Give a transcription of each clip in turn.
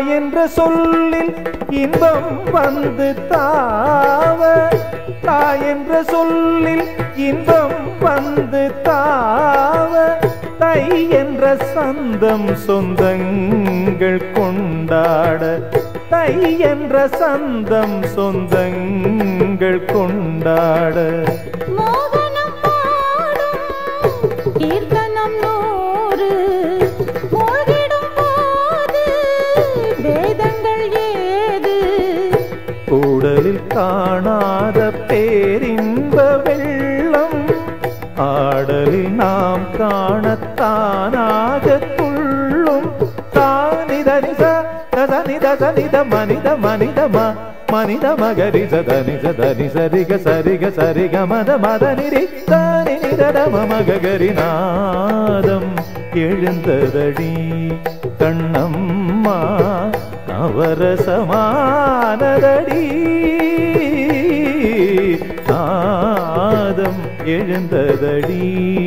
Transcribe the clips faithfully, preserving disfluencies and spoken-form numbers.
என்ற சொல்லில் இன்பம் வந்து தாவ தாய் என்ற சொல்லில் இன்பம் வந்து தாவ தை என்ற சந்தம் சொந்தங்கள் கொண்டாட தை என்ற சந்தம் சொந்தங்கள் கொண்டாட மோகனம் பாடும் கீர்த்தனம் நூறு மூழ்கிடும் போது வேதங்கள் ஏது கூடலில் காணாத பேரின்ப வெள்ளம் ஆடலில் நாம் காணத்தானாக துள்ளும் தானிதனித தனித தனித மனித மனிதம மனித மகரி சதனி சதனி சரிக சரிக சரிக மத மத நிரி தானி நிதம மகரி நாதம் எழுந்ததடி கண்ணம்மா நவரசமானதடி நாதம் எழுந்ததடி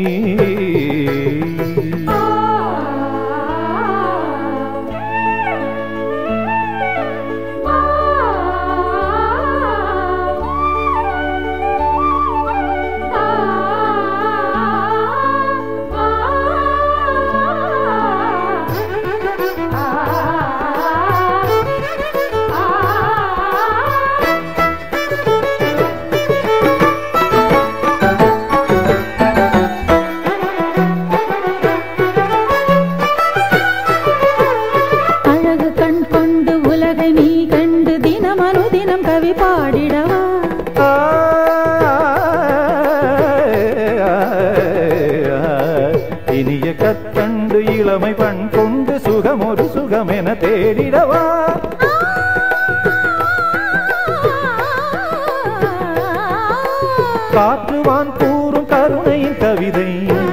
கவி பாடிடவா இனிய கற்கண்டு இளமை பண் கொண்டு சுகம் ஒரு சுகம் என தேடிடவா காற்றுவான் கூறும் கருணையின் கவிதை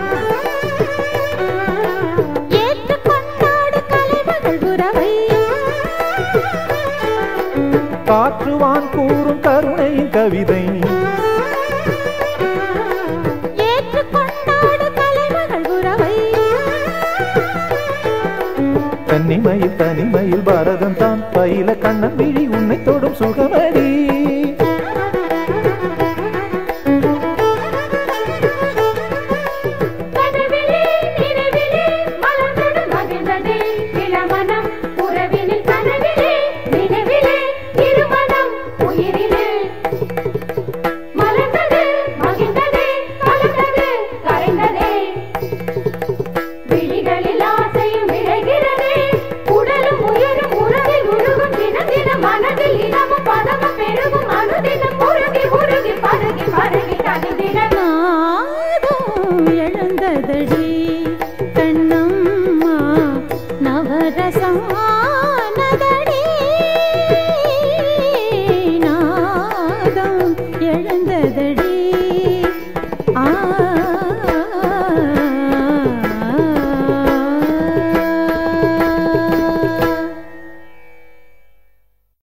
காற்றுவான் கூறும் கருணையின் கவிதை கன்னிமையில் தனிமையில் பாரதம் தான் பயில கண்ணன் விழி உன்னை தொடும் சுகமடி